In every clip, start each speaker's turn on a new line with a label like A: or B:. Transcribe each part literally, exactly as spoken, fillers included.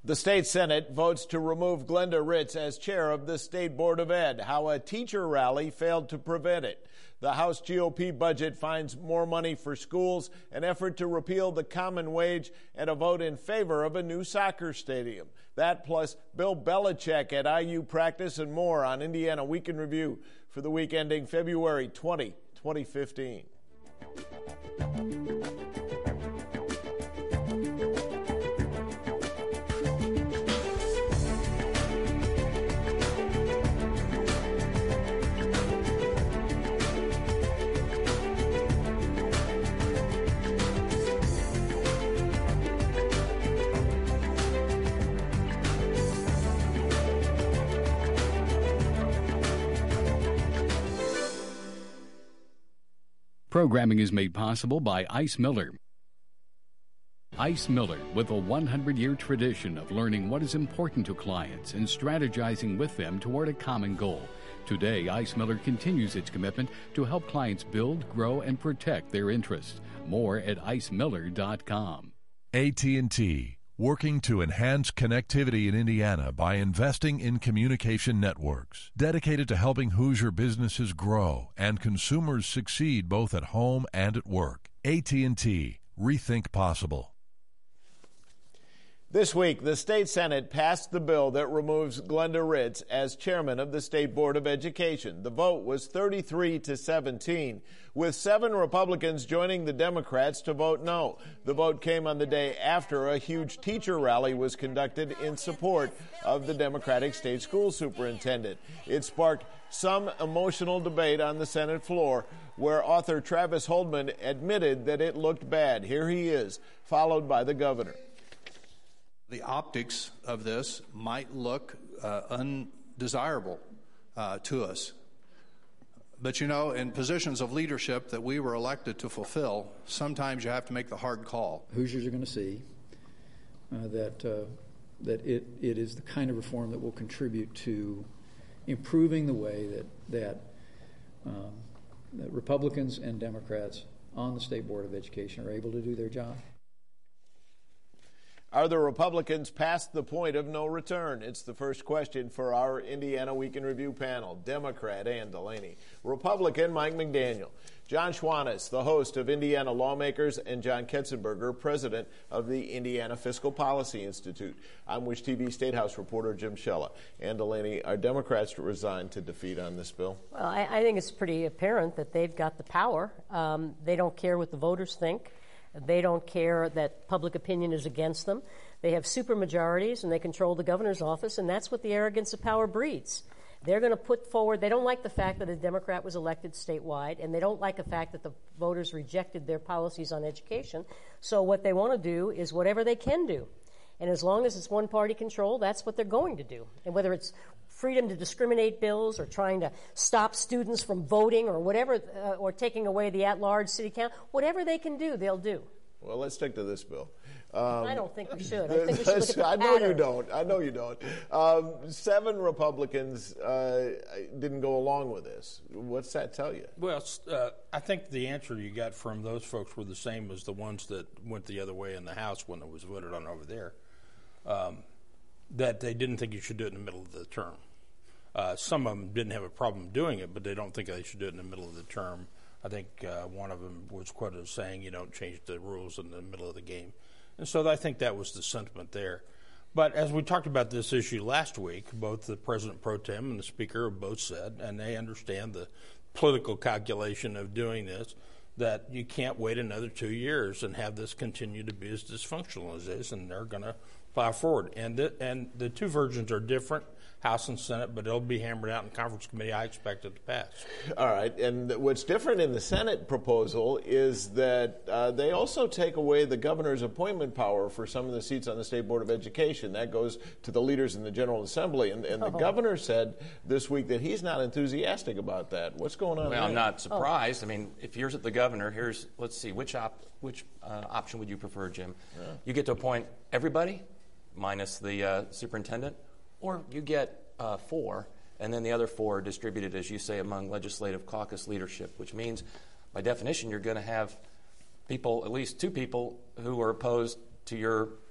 A: The state Senate votes to remove Glenda Ritz as chair of the State Board of Ed. How a teacher rally failed to prevent it. The House G O P budget finds more money for schools, an effort to repeal the common wage, and a vote in favor of a new soccer stadium. That plus Bill Belichick at I U practice and more on Indiana Week in Review for the week ending February twentieth, twenty fifteen.
B: Programming is made possible by Ice Miller. Ice Miller, with a one hundred year tradition of learning what is important to clients and strategizing with them toward a common goal. Today, Ice Miller continues its commitment to help clients build, grow, and protect their interests. More at ice miller dot com.
C: A T and T, working to enhance connectivity in Indiana by investing in communication networks, dedicated to helping Hoosier businesses grow and consumers succeed both at home and at work. A T and T, rethink possible.
A: This week, the state Senate passed the bill that removes Glenda Ritz as chairman of the State Board of Education. The vote was thirty-three to seventeen, with seven Republicans joining the Democrats to vote no. The vote came on the day after a huge teacher rally was conducted in support of the Democratic state school superintendent. It sparked some emotional debate on the Senate floor, where author Travis Holdman admitted that it looked bad. Here he is, followed by the governor.
D: The optics of this might look uh, undesirable uh, to us. But, you know, in positions of leadership that we were elected to fulfill, sometimes you have to make the hard call.
E: Hoosiers are going to see uh, that uh, that it, it is the kind of reform that will contribute to improving the way that, that, um, that Republicans and Democrats on the State Board of Education are able to do their job.
A: Are the Republicans past the point of no return? It's the first question for our Indiana Week in Review panel. Democrat Ann Delaney. Republican Mike McDaniel. John Schwanitz, the host of Indiana Lawmakers, and John Ketzenberger, president of the Indiana Fiscal Policy Institute. I'm Wish T V State House reporter Jim Shella. Ann Delaney, are Democrats resigned to defeat on this bill?
F: Well, I, I think it's pretty apparent that they've got the power. Um, they don't care what the voters think. They don't care that public opinion is against them. They have supermajorities, and they control the governor's office, and that's what the arrogance of power breeds. They're going to put forward, they don't like the fact that a Democrat was elected statewide, and they don't like the fact that the voters rejected their policies on education. So what they want to do is whatever they can do. And as long as it's one-party control, that's what they're going to do. And whether it's freedom to discriminate bills or trying to stop students from voting or whatever, uh, or taking away the at-large city council, whatever they can do, they'll do.
A: Well, let's stick to this bill. Um,
F: I don't think we should. I think we should look at the
A: I know
F: pattern.
A: you don't. I know you don't. Um, seven Republicans uh, didn't go along with this. What's that tell you?
G: Well, uh, I think the answer you got from those folks were the same as the ones that went the other way in the House when it was voted on over there, um, that they didn't think you should do it in the middle of the term. Uh, some of them didn't have a problem doing it, but they don't think they should do it in the middle of the term. I think uh, one of them was quoted as saying, you don't change the rules in the middle of the game. And so I think that was the sentiment there. But as we talked about this issue last week, both the President Pro Tem and the Speaker have both said, and they understand the political calculation of doing this, that you can't wait another two years and have this continue to be as dysfunctional as it is, and they're going to plow forward. And the, and the two versions are different, House and Senate, but it'll be hammered out in conference committee. I expect it to pass.
A: All right. And what's different in the Senate proposal is that uh, they also take away the governor's appointment power for some of the seats on the State Board of Education. That goes to the leaders in the General Assembly. And, and the oh. governor said this week that he's not enthusiastic about that. What's going on
H: Well,
A: there?
H: I'm not surprised. Oh. I mean, if you're the governor, here's, let's see, which op, which uh, option would you prefer, Jim? Yeah. You get to appoint everybody, minus the uh, superintendent, or you get uh, four, and then the other four are distributed, as you say, among legislative caucus leadership, which means, by definition, you're going to have people, at least two people, who are opposed to your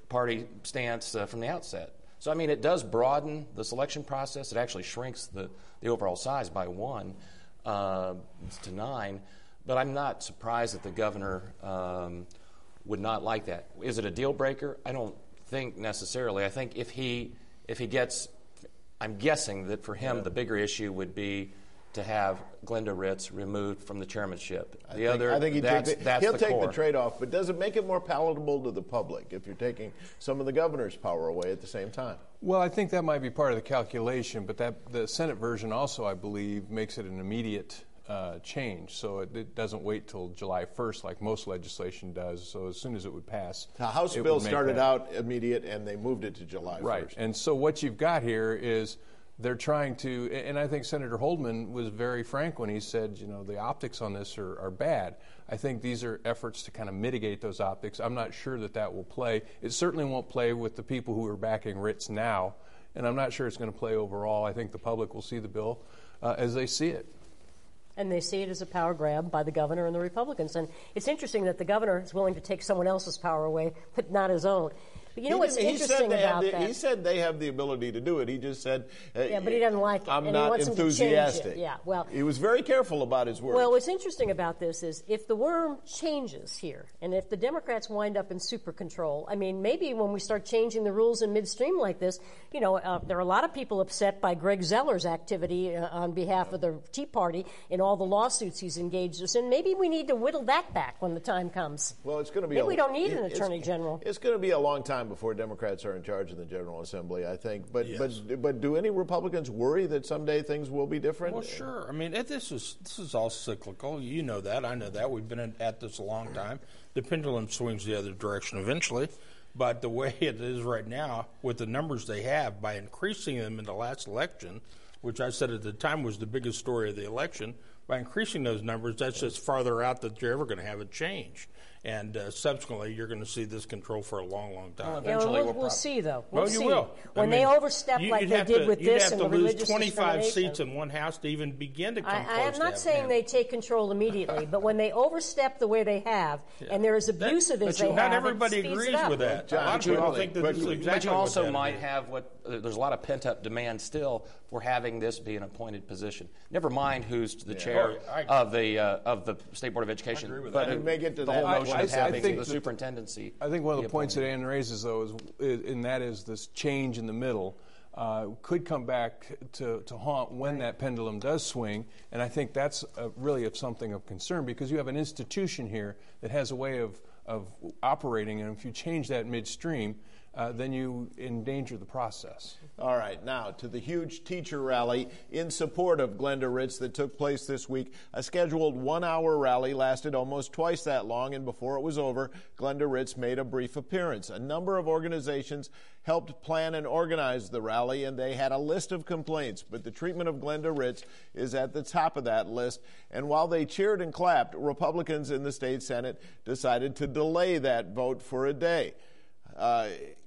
H: party stance uh, from the outset. So, I mean, it does broaden the selection process. It actually shrinks the, the overall size by one uh, to nine. But I'm not surprised that the governor um, would not like that. Is it a deal breaker? I don't think necessarily. I think if he if he gets, I'm guessing that for him yeah. the bigger issue would be to have Glenda Ritz removed from the chairmanship. The I think, other,
A: I think he'd
H: that's,
A: take the,
H: that's
A: he'll
H: the
A: take
H: core.
A: the trade-off, but does it make it more palatable to the public if you're taking some of the governor's power away at the same time?
I: Well, I think that might be part of the calculation, but that the Senate version also, I believe, makes it an immediate uh, change. So it, it doesn't wait till July first like most legislation does. So as soon as it would pass,
A: the House bill started that. out immediate, and they moved it to July first.
I: Right, and so what you've got here is they're trying to, and I think Senator Holdman was very frank when he said, you know, the optics on this are, are bad. I think these are efforts to kind of mitigate those optics. I'm not sure that that will play. It certainly won't play with the people who are backing Ritz now, and I'm not sure it's going to play overall. I think the public will see the bill uh, as they see it.
F: And they see it as a power grab by the governor and the Republicans. And it's interesting that the governor is willing to take someone else's power away, but not his own. But you know
A: he
F: what's interesting about
A: the,
F: that?
A: He said they have the ability to do it. He just said, uh,
F: yeah, but he doesn't like it.
A: I'm
F: and
A: not
F: he wants
A: enthusiastic.
F: Them to change it. Yeah, well,
A: he was very careful about his words.
F: Well, what's interesting about this is if the worm changes here, and if the Democrats wind up in super control, I mean, maybe when we start changing the rules in midstream like this, you know, uh, there are a lot of people upset by Greg Zeller's activity uh, on behalf of the Tea Party in all the lawsuits he's engaged us in. Maybe we need to whittle that back when the time comes.
A: Well, it's going to be.
F: Maybe
A: a,
F: we don't need
A: it,
F: an attorney
A: it's,
F: general.
A: It's going to be a long time before Democrats are in charge of the General Assembly, I think. But
G: yes.
A: but but do any Republicans worry that someday things will be different?
G: Well, sure. I mean, it, this is this is all cyclical. You know that. I know that. We've been at this a long time. The pendulum swings the other direction eventually. But the way it is right now, with the numbers they have, by increasing them in the last election, which I said at the time was the biggest story of the election, by increasing those numbers, that's just farther out that you're ever going to have a change. And uh, subsequently, you're going to see this control for a long, long time.
F: Well, eventually, yeah, we'll, we'll, we'll see, though. We'll
G: well,
F: see.
G: you will.
F: When
G: I mean,
F: they overstep like they did
G: to,
F: with this and the religious
G: You'd have to lose twenty-five
F: discrimination.
G: seats in one house to even begin to come
F: I,
G: close
F: I am
G: to
F: not saying they take control immediately, but when they overstep the way they have, yeah. and they're as abusive
G: that,
F: as they
G: not
F: have,
G: not everybody
F: it
G: agrees
F: it
G: with that.
H: John,
G: a lot of people think that
H: but,
G: this is exactly
H: but you also
G: what
H: might
G: is.
H: have what uh, there's a lot of pent-up demand still for having this be an appointed position. Never mind who's the
A: yeah.
H: chair
G: oh, I,
H: of the uh, of the State Board of Education.
G: I agree with
H: but
G: that.
H: it,
A: may get to
H: the
A: that.
H: whole notion
I: I,
H: of
I: I,
H: having
I: I think
H: the
I: the,
H: superintendency.
I: I think one of the points that
H: appointed.
I: Ann raises, though, is, is and that is this change in the middle. Uh, could come back to, to haunt when that pendulum does swing, and I think that's uh, really of something of concern because you have an institution here that has a way of, of operating, and if you change that midstream, uh, then you endanger the process.
A: All right, now to the huge teacher rally in support of Glenda Ritz that took place this week. A scheduled one-hour rally lasted almost twice that long, and before it was over, Glenda Ritz made a brief appearance. A number of organizations helped plan and organize the rally, and they had a list of complaints, but the treatment of Glenda Ritz is at the top of that list. And while they cheered and clapped, Republicans in the state Senate decided to delay that vote for a day. Uh,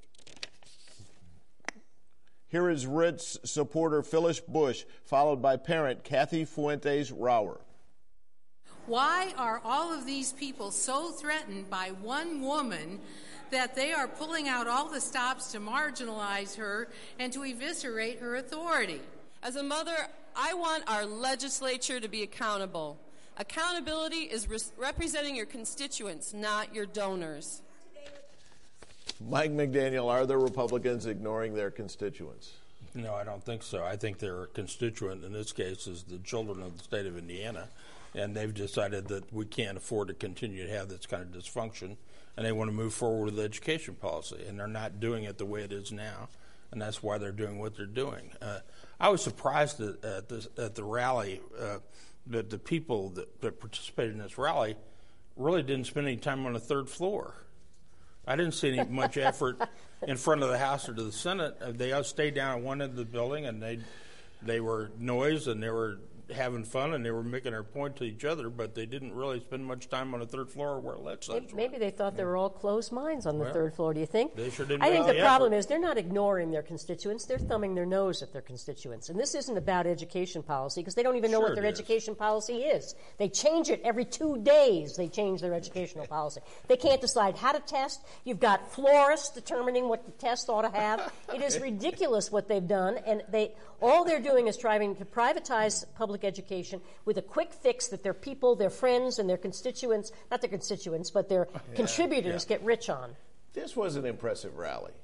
A: Here is Ritz supporter Phyllis Bush, followed by parent Kathy Fuentes Rauer.
J: Why are all of these people so threatened by one woman that they are pulling out all the stops to marginalize her and to eviscerate her authority?
K: As a mother, I want our legislature to be accountable. Accountability is re- representing your constituents, not your donors.
A: Mike McDaniel, are the Republicans ignoring their constituents?
G: No, I don't think so. I think their constituent in this case is the children of the state of Indiana, and they've decided that we can't afford to continue to have this kind of dysfunction, and they want to move forward with education policy, and they're not doing it the way it is now, and that's why they're doing what they're doing. Uh, I was surprised at, at, this, at the rally uh, that the people that, that participated in this rally really didn't spend any time on the third floor. I didn't see any much effort in front of the House or to the Senate. They all stayed down at one end of the building, and they they were noise and they were having fun and they were making their point to each other, but they didn't really spend much time on the third floor where legislators
F: Maybe, maybe they thought they were all closed minds on the
G: well,
F: third floor. Do you think?
G: They sure didn't
F: I think
G: make
F: the
G: the
F: problem
G: effort.
F: is they're not ignoring their constituents. They're thumbing their nose at their constituents. And this isn't about education policy because they don't even know
G: Sure
F: what their
G: it is.
F: education policy is. They change it every two days. They change their educational policy. They can't decide how to test. You've got florists determining what the test ought to have. It is ridiculous what they've done, and they all they're doing is trying to privatize public education with a quick fix that their people, their friends, and their constituents, not their constituents, but their yeah, contributors yeah. get rich on.
A: This was an impressive rally.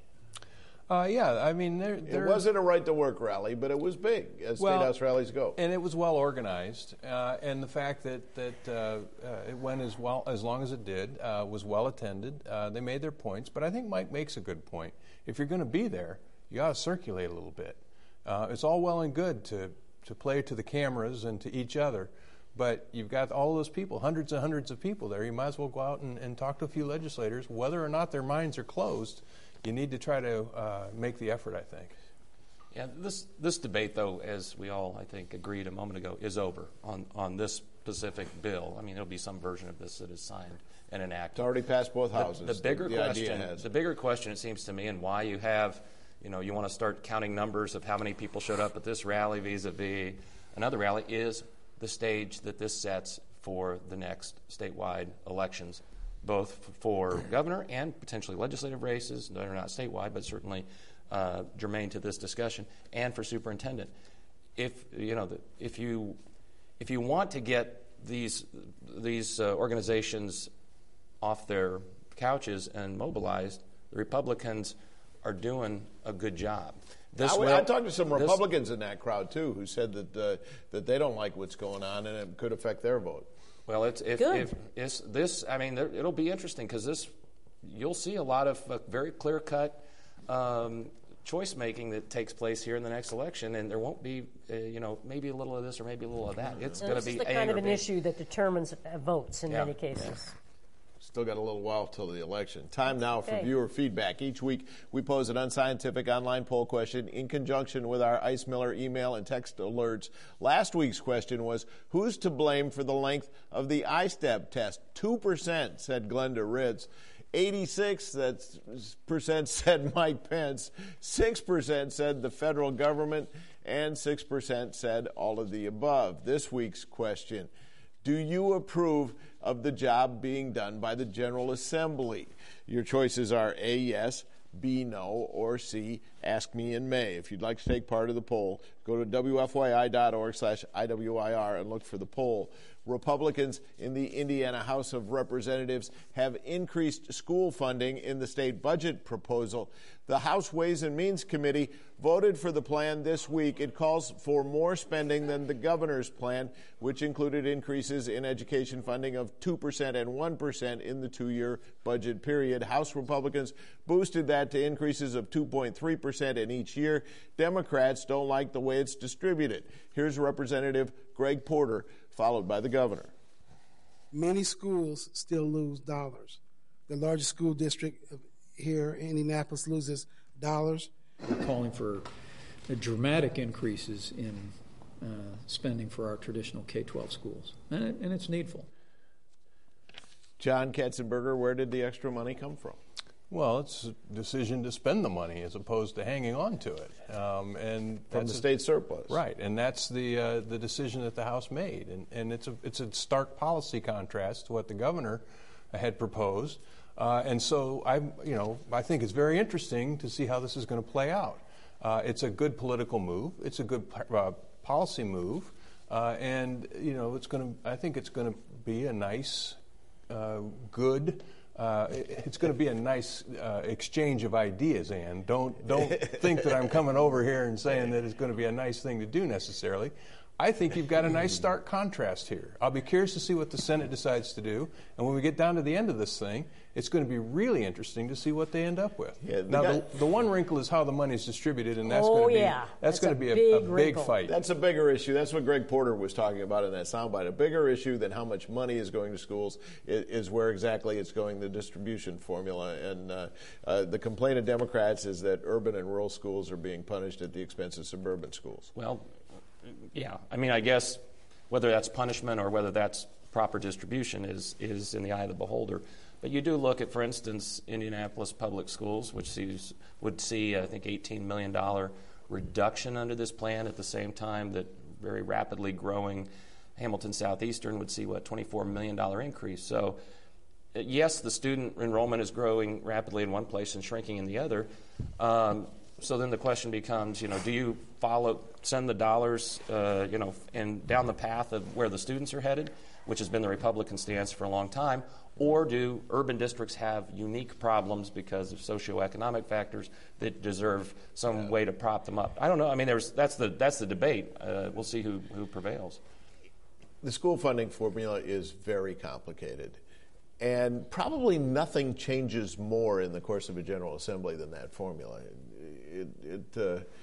I: Uh, yeah, I mean, there, there,
A: it wasn't a right-to-work rally, but it was big, as
I: well,
A: State House rallies go.
I: And it was well organized, uh, and the fact that that uh, uh, it went as well as long as it did uh, was well attended. Uh, they made their points, but I think Mike makes a good point. If you're going to be there, you ought to circulate a little bit. Uh, it's all well and good to to play to the cameras and to each other, but you've got all those people, hundreds and hundreds of people there. You might as well go out and, and talk to a few legislators, whether or not their minds are closed. You need to try to uh, make the effort, I think.
H: Yeah, this this debate, though, as we all, I think, agreed a moment ago, is over on, on this specific bill. I mean, there'll be some version of this that is signed and enacted.
A: It's already passed both houses.
H: The, the bigger
A: the, the
H: question, the bigger question, it seems to me, and why you have, you know, you want to start counting numbers of how many people showed up at this rally vis-a-vis another rally, is the stage that this sets for the next statewide elections, both for governor and potentially legislative races that are not statewide, but certainly uh, germane to this discussion, and for superintendent. If you know, the, if you if you want to get these these uh, organizations off their couches and mobilized, the Republicans are doing a good job. This
A: I,
H: will,
A: I talked to some
H: this,
A: Republicans in that crowd too, who said that uh, that they don't like what's going on and it could affect their vote.
H: Well, it's if, if it's this. I mean, there, it'll be interesting because this, you'll see a lot of uh, very clear-cut um, choice making that takes place here in the next election, and there won't be, uh, you know, maybe a little of this or maybe a little of that. It's going to be
F: this is the
H: A
F: kind
H: or
F: of an
H: B.
F: issue that determines uh, votes in
H: yeah.
F: many cases.
H: Yeah.
A: Still got a little while till the election. Time now for
F: okay.
A: viewer feedback. Each week, we pose an unscientific online poll question in conjunction with our Ice Miller email and text alerts. Last week's question was, who's to blame for the length of the I STEP test? Two percent said Glenda Ritz. eighty-six percent said Mike Pence. six percent said the federal government. And six percent said all of the above. This week's question, do you approve of the job being done by the General Assembly? Your choices are A, yes, B, no, or C, ask me in May. If you'd like to take part of the poll, go to W F Y I dot org slash I W I R and look for the poll. Republicans in the Indiana House of Representatives have increased school funding in the state budget proposal. The House Ways and Means Committee voted for the plan this week. It calls for more spending than the governor's plan, which included increases in education funding of two percent and one percent in the two-year budget period. House Republicans boosted that to increases of two point three percent in each year. Democrats don't like the way it's distributed. Here's Representative Greg Porter, followed by the governor.
L: Many schools still lose dollars. The largest school district here in Indianapolis loses dollars.
E: We're calling for dramatic increases in uh, spending for our traditional K twelve schools, and, it, and it's needful.
A: John Katzenberger, where did the extra money come from?
I: Well, it's a decision to spend the money as opposed to hanging on to it, um, and
A: from
I: that's
A: the
I: a,
A: state surplus,
I: right? And that's the uh, the decision that the House made, and and it's a it's a stark policy contrast to what the governor had proposed, uh, and so I you know I think it's very interesting to see how this is going to play out. Uh, it's a good political move. It's a good uh, policy move, uh, and you know it's going to I think it's going to be a nice, uh, good. Uh, it's going to be a nice uh, exchange of ideas, Ann. Don't don't think that I'm coming over here and saying that it's going to be a nice thing to do necessarily. I think you've got a nice stark contrast here. I'll be curious to see what the Senate decides to do, and when we get down to the end of this thing, it's going to be really interesting to see what they end up with. Yeah, the now, guy, the, the one wrinkle is how the money is distributed, and that's
F: oh,
I: going to be
F: yeah.
I: that's, that's going to be
F: big
I: a, a big fight.
A: That's a bigger issue. That's what Greg Porter was talking about in that soundbite. A bigger issue than how much money is going to schools is, is where exactly it's going, the distribution formula. And uh, uh, the complaint of Democrats is that urban and rural schools are being punished at the expense of suburban schools.
H: Well, yeah. I mean, I guess whether that's punishment or whether that's proper distribution is is in the eye of the beholder. But you do look at, for instance, Indianapolis Public Schools, which sees, would see, I think, eighteen million dollars reduction under this plan at the same time that very rapidly growing Hamilton Southeastern would see, what, twenty-four million dollars increase. So, yes, the student enrollment is growing rapidly in one place and shrinking in the other. Um, so then the question becomes, you know, do you follow, send the dollars, uh, you know, and down the path of where the students are headed, which has been the Republican stance for a long time, or do urban districts have unique problems because of socioeconomic factors that deserve some yeah. way to prop them up? I don't know. I mean, there's that's the that's the debate. Uh, we'll see who, who prevails.
A: The school funding formula is very complicated, and probably nothing changes more in the course of a General Assembly than that formula. It, it,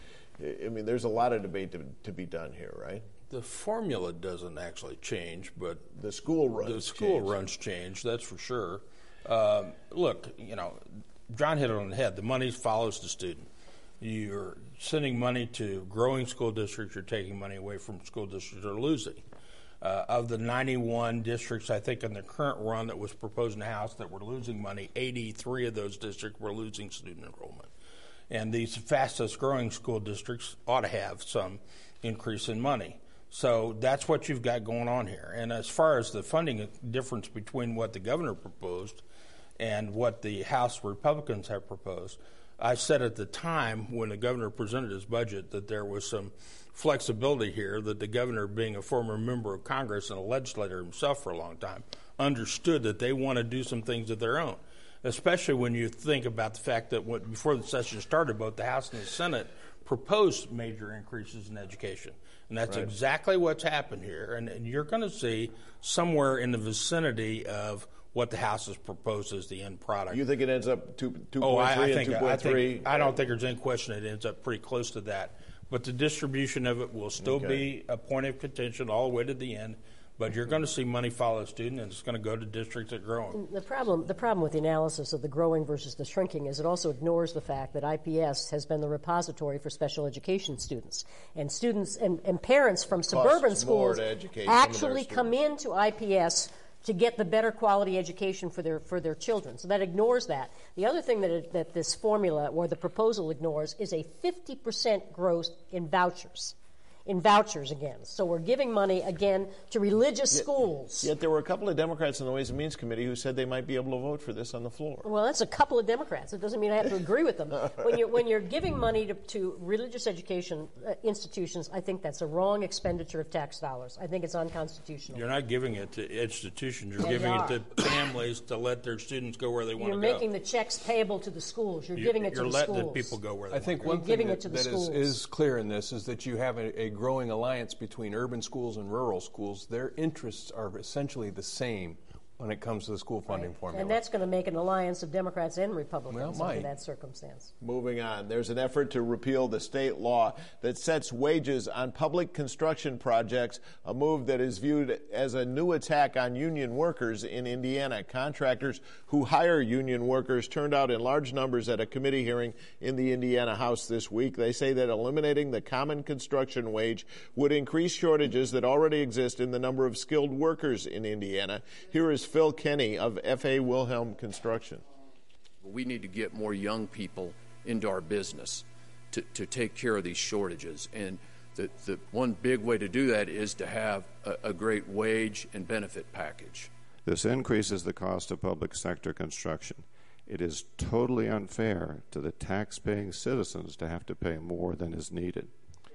A: uh, I mean, there's a lot of debate to, to be done here, right?
G: The formula doesn't actually change, but
A: the school runs
G: the school
A: change.
G: runs change. That's for sure. Um, look, you know, John hit it on the head. The money follows the student. You're sending money to growing school districts. You're taking money away from school districts that are losing. Uh, of the ninety-one districts, I think, in the current run that was proposed in the House that were losing money, eighty-three of those districts were losing student enrollment. And these fastest growing school districts ought to have some increase in money. So that's what you've got going on here. And as far as the funding difference between what the governor proposed and what the House Republicans have proposed, I said at the time when the governor presented his budget that there was some flexibility here, that the governor, being a former member of Congress and a legislator himself for a long time, understood that they want to do some things of their own, especially when you think about the fact that when, before the session started, both the House and the Senate proposed major increases in education. And that's right. exactly what's happened here. And, and you're going to see somewhere in the vicinity of what the House has proposed as the end product.
A: You think it ends up two, two
G: oh,
A: point three
G: I, I think,
A: and two point three?
G: I, think, I don't think there's any question it ends up pretty close to that. But the distribution of it will still okay. be a point of contention all the way to the end. But you're going to see money follow student, and it's going to go to districts that are growing.
F: The problem, the problem with the analysis of the growing versus the shrinking is it also ignores the fact that I P S has been the repository for special education students. And students and, and parents from suburban schools actually come into I P S to get the better quality education for their for their children. So that ignores that. The other thing that it, that this formula or the proposal ignores is a fifty percent growth in vouchers. In vouchers again. So we're giving money again to religious yet, schools.
A: Yet there were a couple of Democrats in the Ways and Means Committee who said they might be able to vote for this on the floor.
F: Well, that's a couple of Democrats. It doesn't mean I have to agree with them. When you're, when you're giving money to, to religious education uh, institutions, I think that's a wrong expenditure of tax dollars. I think it's unconstitutional.
G: You're not giving it to institutions. You're yeah,
F: giving
G: you it to families to let their students go where they want
F: to
G: go.
F: You're making the checks payable to the schools. You're, you're giving it to the schools.
G: You're letting the people go where they
I: I think
G: want
I: one
G: to go.
I: thing that, that is, is clear in this is that you have a, a growing alliance between urban schools and rural schools. Their interests are essentially the same when it comes to the school funding
F: right.
I: formula.
F: And that's going to make an alliance of Democrats and Republicans
I: well,
F: under that circumstance.
A: Moving on, there's an effort to repeal the state law that sets wages on public construction projects, a move that is viewed as a new attack on union workers in Indiana. Contractors who hire union workers turned out in large numbers at a committee hearing in the Indiana House this week. They say that eliminating the common construction wage would increase shortages that already exist in the number of skilled workers in Indiana. Here is Phil Kenny of F A Wilhelm Construction.
M: We need to get more young people into our business to, to take care of these shortages. And the, the one big way to do that is to have a, a great wage and benefit package.
N: This increases the cost of public sector construction. It is totally unfair to the tax-paying citizens to have to pay more than is needed.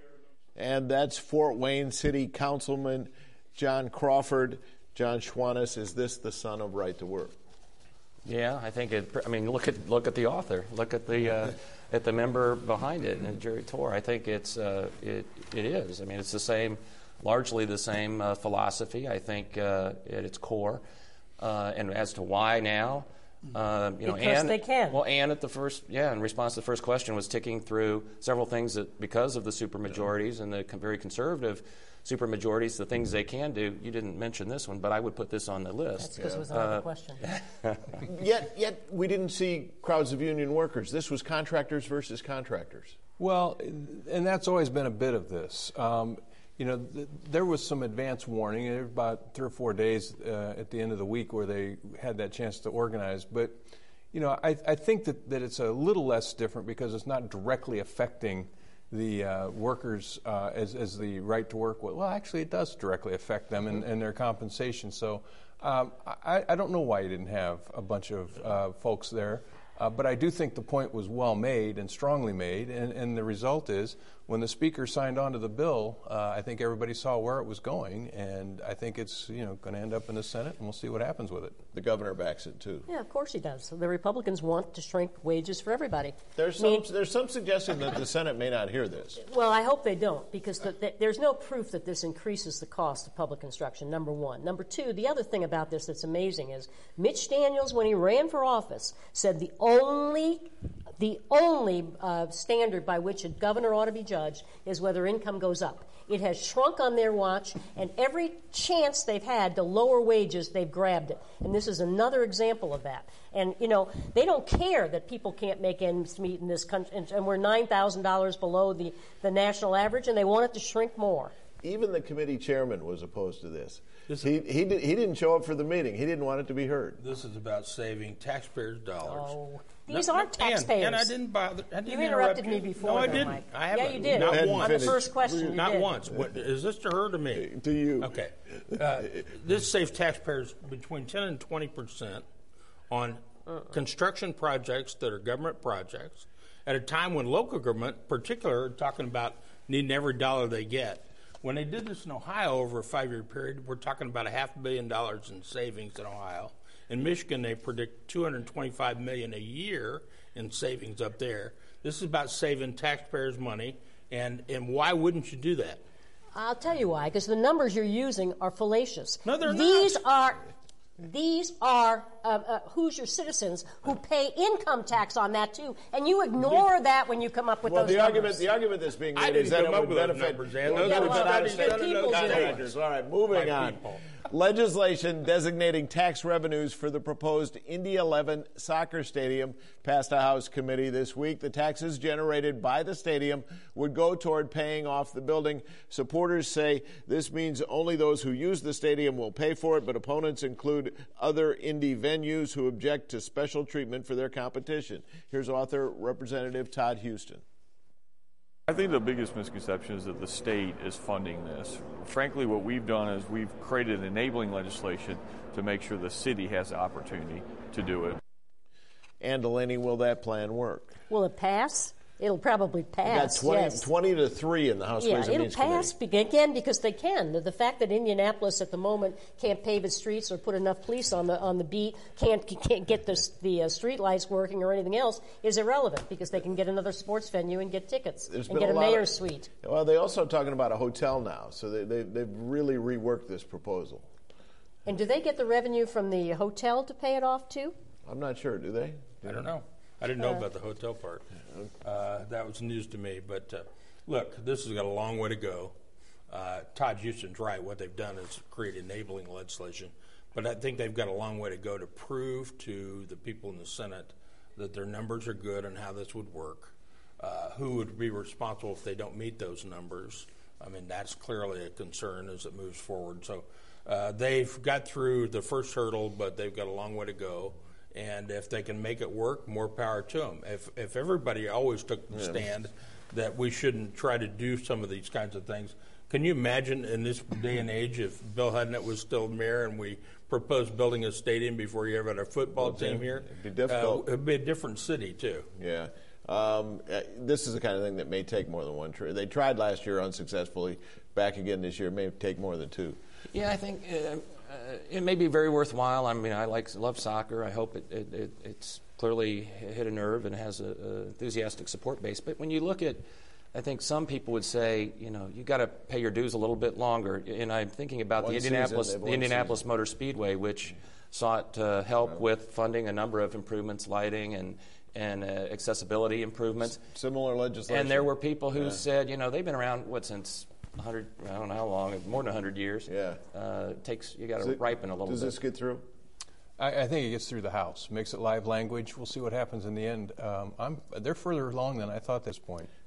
A: And that's Fort Wayne City Councilman John Crawford. John Schwantes, is this the son of Right to Work?
H: Yeah, I think it. I mean, look at look at the author. Look at the uh, at the member behind it, and Jerry Torr. I think it's uh, it it is. I mean, it's the same, largely the same uh, philosophy. I think uh, at its core, uh, and as to why now, uh, you know,
F: because
H: Ann,
F: they can.
H: Well, Ann at the first, yeah, in response to the first question, was ticking through several things that because of the supermajorities and the very conservative supermajorities, the things they can do. You didn't mention this one, but I would put this on the list.
F: That's because yeah. it was another uh, question.
A: yet, yet we didn't see crowds of union workers. This was contractors versus contractors.
I: Well, and that's always been a bit of this. Um, you know, th- there was some advance warning. There were about three or four days uh, at the end of the week where they had that chance to organize. But, you know, I, I think that, that it's a little less different because it's not directly affecting the uh, workers uh, as, as the right to work. Well, actually, it does directly affect them and, and their compensation. So um, I, I don't know why you didn't have a bunch of uh, folks there. Uh, but I do think the point was well made and strongly made, and, and the result is when the Speaker signed on to the bill, uh, I think everybody saw where it was going, and I think it's you know going to end up in the Senate, and we'll see what happens with it.
A: The governor backs it, too.
F: Yeah, of course he does. The Republicans want to shrink wages for everybody.
A: There's some, I mean, there's some suggestion that the Senate may not hear this.
F: Well, I hope they don't, because the, the, there's no proof that this increases the cost of public instruction, number one. Number two, the other thing about this that's amazing is Mitch Daniels, when he ran for office, said the only the only uh, standard by which a governor ought to be judged is whether income goes up. It has shrunk on their watch, and every chance they've had to lower wages, they've grabbed it. And this is another example of that. And, you know, they don't care that people can't make ends meet in this country, and, and we're nine thousand dollars below the, the national average, and they want it to shrink more.
A: Even the committee chairman was opposed to this. this he, he, did, he didn't show up for the meeting. He didn't want it to be heard.
G: This is about saving taxpayers' dollars.
F: Oh. These
G: no,
F: aren't taxpayers.
G: And, and I didn't bother. I didn't
F: you interrupted
G: interrupt
F: me
G: you.
F: before.
G: No, I
F: though,
G: didn't.
F: Mike.
G: I haven't.
F: Yeah, you did.
G: Not once.
F: On the first question, you
G: Not
F: did.
G: once. What, is this to her or to me?
A: To you.
G: Okay. Uh, this saves taxpayers between ten and twenty percent on uh-uh. construction projects that are government projects at a time when local government, in particular, are talking about needing every dollar they get. When they did this in Ohio over a five-year period, we're talking about a half a billion dollars in savings in Ohio. In Michigan, they predict two hundred twenty-five million dollars a year in savings up there. This is about saving taxpayers' money, and, and why wouldn't you do that?
F: I'll tell you why, because the numbers you're using are fallacious.
G: No, they're
F: These
G: not.
F: are... These are uh, uh, Hoosier citizens who pay income tax on that too, and you ignore that when you come up with
A: well,
F: those
A: the
F: numbers.
A: argument, the argument that's being made
G: I didn't
A: is that
G: come
A: it
G: up
A: would
G: with those
A: benefit.
G: numbers, and
A: Well,
G: those
A: yeah,
G: are
A: well,
G: studies
A: that-
G: done in those
A: contractors.
G: states.
A: All right, moving
G: By
A: on.
G: people.
A: Legislation designating tax revenues for the proposed Indy eleven soccer stadium passed a House committee this week. The taxes generated by the stadium would go toward paying off the building. Supporters say this means only those who use the stadium will pay for it, but opponents include other Indy venues who object to special treatment for their competition. Here's author Representative Todd Houston.
O: I think the biggest misconception is that the state is funding this. Frankly, what we've done is we've created enabling legislation to make sure the city has the opportunity to do it.
A: And Delaney, will that plan work?
F: Will it pass? It'll probably pass.
A: We got twenty,
F: yes.
A: twenty to three in the House
F: yeah,
A: Ways and
F: it'll
A: Means
F: pass
A: Committee.
F: again because they can. The, the fact that Indianapolis at the moment can't pave its streets or put enough police on the on the beat, can't can't get the the uh, street lights working or anything else is irrelevant because they can get another sports venue and get tickets
A: There's
F: and
A: been
F: get a,
A: a lot
F: mayor's
A: of,
F: suite.
A: Well, they're also talking about a hotel now, so they, they they've really reworked this proposal.
F: And do they get the revenue from the hotel to pay it off too?
A: I'm not sure. Do they? Do
G: I don't know. I didn't know uh, about the hotel part. Uh, that was news to me. But uh, look, this has got a long way to go. Uh, Todd Houston's right. What they've done is create enabling legislation. But I think they've got a long way to go to prove to the people in the Senate that their numbers are good and how this would work. Uh, who would be responsible if they don't meet those numbers? I mean, that's clearly a concern as it moves forward. So uh, they've got through the first hurdle, but they've got a long way to go. And if they can make it work, more power to them. If if everybody always took the
A: yeah.
G: stand that we shouldn't try to do some of these kinds of things, can you imagine in this day and age if Bill Hudnett was still mayor and we proposed building a stadium before you ever had a football well, team here?
A: It'd be difficult.
G: Uh, it'd be a different city, too.
A: Yeah. Um, this is the kind of thing that may take more than one trip. They tried last year unsuccessfully. Back again this year. It may take more than two.
H: Yeah, I think... Uh, Uh, it may be very worthwhile. I mean, I like love soccer. I hope it, it, it it's clearly hit a nerve and has an enthusiastic support base. But when you look at, I think some people would say, you know, you got to pay your dues a little bit longer. And I'm thinking about
A: one
H: the Indianapolis,
A: season,
H: the Indianapolis
A: season.
H: Motor Speedway, which sought to help yeah. with funding a number of improvements, lighting and and uh, accessibility improvements.
A: S- similar legislation.
H: And there were people who
A: yeah.
H: said, you know, they've been around what since. one hundred, I don't know how long, more than one hundred years.
A: Yeah.
H: Uh, takes you got to ripen a little
A: does
H: bit.
A: Does this get through?
I: I, I think it gets through the House. Makes it live language. We'll see what happens in the end. Um, I'm, they're further along than I thought at this point.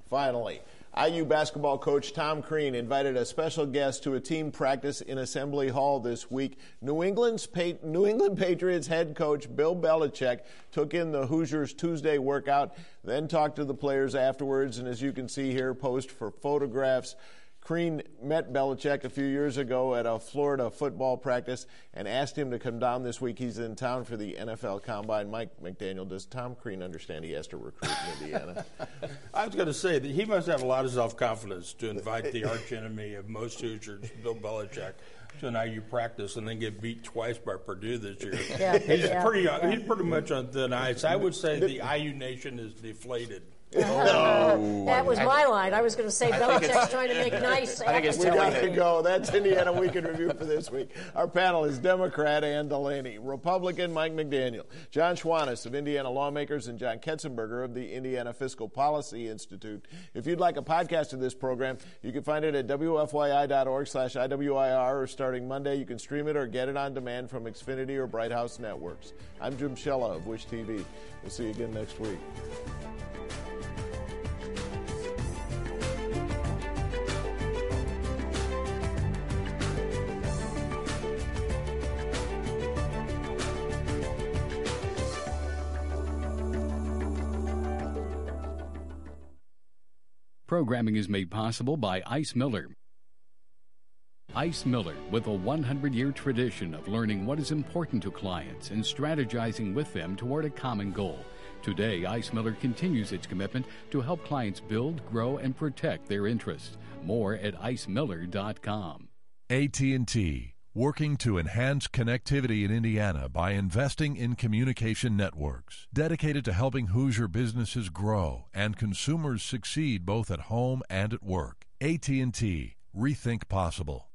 A: Finally, I U basketball coach Tom Crean invited a special guest to a team practice in Assembly Hall this week. New England's pa- New England Patriots head coach Bill Belichick took in the Hoosiers Tuesday workout, then talked to the players afterwards, and as you can see here, posed for photographs. Crean met Belichick a few years ago at a Florida football practice and asked him to come down this week. He's in town for the N F L Combine. Mike McDaniel, does Tom Crean understand he has to recruit in Indiana?
G: I was going to say that he must have a lot of self-confidence to invite the archenemy of most Hoosiers, Bill Belichick, to an I U practice and then get beat twice by Purdue this year.
F: Yeah,
G: he's
F: yeah,
G: pretty.
F: yeah.
G: He's pretty much on thin ice. I would say the I U nation is deflated.
A: Oh.
F: That was my line. I was going to say Belichick's trying to make nice.
H: I think it's
A: We got to
H: telling.
A: go. That's Indiana Week in Review for this week. Our panel is Democrat Ann Delaney, Republican Mike McDaniel, John Schwannis of Indiana Lawmakers, and John Ketzenberger of the Indiana Fiscal Policy Institute. If you'd like a podcast of this program, you can find it at W F Y I dot org slash I W I R, or starting Monday, you can stream it or get it on demand from Xfinity or Bright House Networks. I'm Jim Shella of Wish T V. We'll see you again next week.
B: Programming is made possible by Ice Miller. Ice Miller, with a one hundred year tradition of learning what is important to clients and strategizing with them toward a common goal. Today, Ice Miller continues its commitment to help clients build, grow, and protect their interests. More at ice miller dot com.
C: A T and T, working to enhance connectivity in Indiana by investing in communication networks, dedicated to helping Hoosier businesses grow and consumers succeed both at home and at work. A T and T, rethink possible.